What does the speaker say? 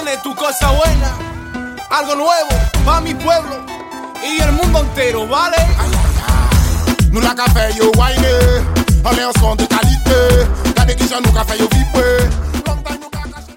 tienes tu cosa buena, algo nuevo pa' mi pueblo y el mundo entero, ¿vale? Aïe, aïe, aïe. Nous la café yo wine, on est en son de qualité. T'as des qui nous café yo vipé.